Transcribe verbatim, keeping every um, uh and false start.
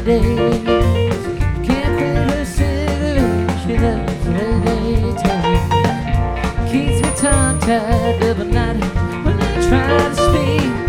days. Can't quit her cigarette, she loves the way they taste. Keeps me tongue-tied of a night when I try to speak.